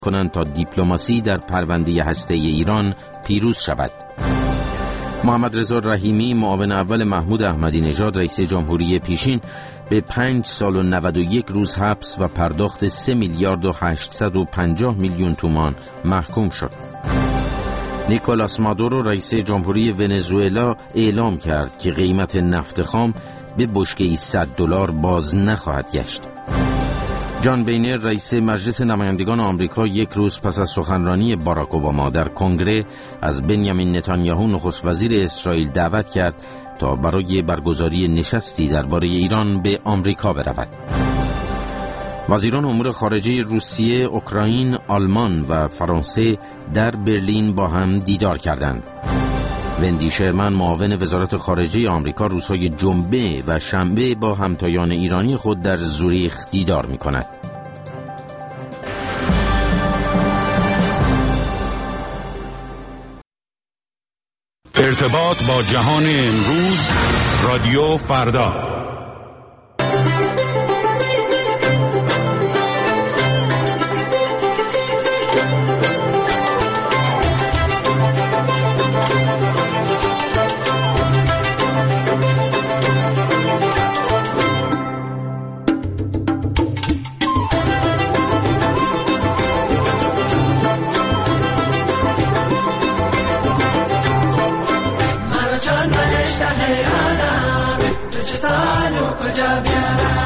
کنند تا دیپلماسی در پرونده هسته ایران پیروز شود. محمد رضا رحیمی معاون اول محمود احمدی نژاد رئیس جمهوری پیشین به 5 سال و 91 روز حبس و پرداخت 3 میلیارد و 850 میلیون تومان محکوم شد. نیکولاس مادورو رئیس جمهوری ونزوئلا اعلام کرد که قیمت نفت خام به بشکه‌ای $100 باز نخواهد گشت. جان بینر رئیس مجلس نمایندگان آمریکا یک روز پس از سخنرانی باراک اوباما در کنگره از بنیامین نتانیاهو نخست وزیر اسرائیل دعوت کرد تا برای برگزاری نشستی درباره ایران به آمریکا برود. وزیران امور خارجه روسیه، اوکراین، آلمان و فرانسه در برلین با هم دیدار کردند. وندی شرمن معاون وزارت خارجه آمریکا روزهای جمعه و شنبه با همتایان ایرانی خود در زوریخ دیدار می‌کند. ارتباط با جهان امروز، رادیو فردا.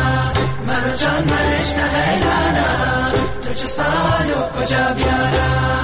مرا جان منش نه حیرانم تو چه سالو کجا بیارم